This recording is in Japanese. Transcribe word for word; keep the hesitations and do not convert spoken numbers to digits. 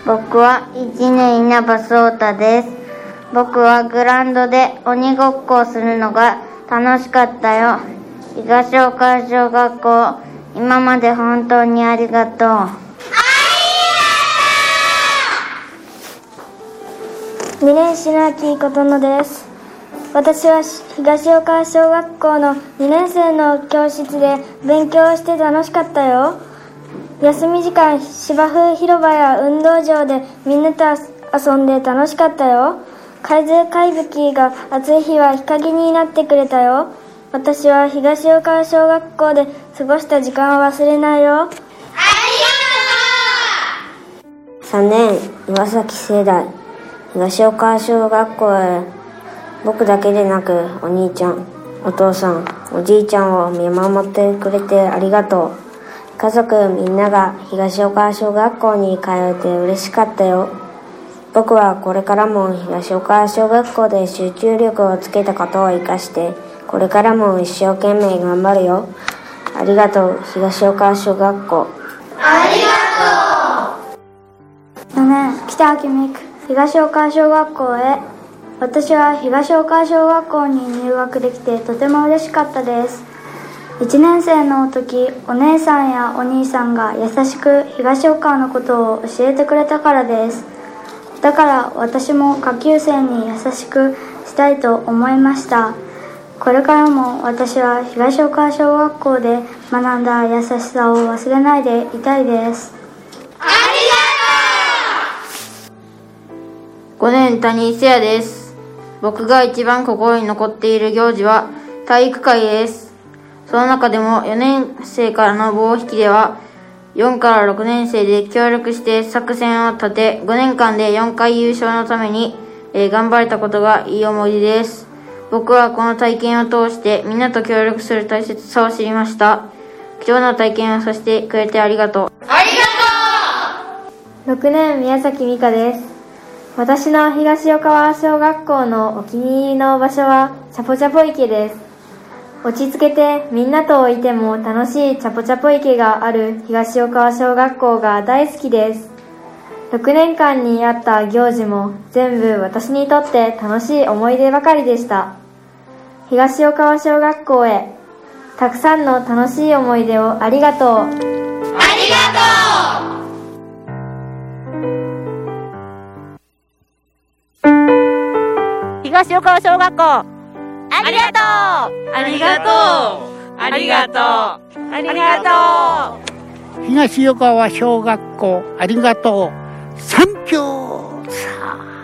僕はいちねん稲葉颯太です。僕はグラウンドで鬼ごっこをするのが楽しかったよ。東岡小学校、今まで本当にありがとう。ありがとう。にねんしの秋琴乃です。私は東岡小学校のにねん生の教室で勉強して楽しかったよ。休み時間、芝生広場や運動場でみんなと遊んで楽しかったよ。海津貝吹が暑い日は日陰になってくれたよ。私は東岡小学校で過ごした時間を忘れないよ。ありがとう。さんねん岩崎世代、東岡小学校へ僕だけでなくお兄ちゃん、お父さん、おじいちゃんを見守ってくれてありがとう。家族みんなが東岡小学校に通えて嬉しかったよ。僕はこれからも東岡小学校で集中力をつけたことを生かしてこれからも一生懸命頑張るよ。ありがとう、東岡小学校。 ありがとう。 よねん北秋美久、東岡小学校へ。私は東岡小学校に入学できてとても嬉しかったです。いちねん生の時、お姉さんやお兄さんが優しく東岡のことを教えてくれたからです。だから私も下級生に優しくしたいと思いました。これからも私は東岡小学校で学んだ優しさを忘れないでいたいです。 ありがとう。ごねん谷井聖也です。僕が一番心に残っている行事は体育会です。その中でもよねん生からの棒引きではよんからろくねん生で協力して作戦を立てごねんかんでよんかい優勝のために、えー、頑張れたことがいい思い出です。僕はこの体験を通してみんなと協力する大切さを知りました。貴重な体験をさせてくれてありがとう。 ありがとう。ろくねん宮崎美香です。私の東岡川小学校のお気に入りの場所はチャポチャポ池です。落ち着けてみんなといても楽しいチャポチャポ池がある東岡川小学校が大好きです。ろくねんかんにあった行事も全部私にとって楽しい思い出ばかりでした。東岡川小学校へたくさんの楽しい思い出をありがとう。ありがとう。東岡川小学校ありがとう。 ありがとう。ありがとう。 ありがとう。東岡川小学校ありがとう。さん票さあ。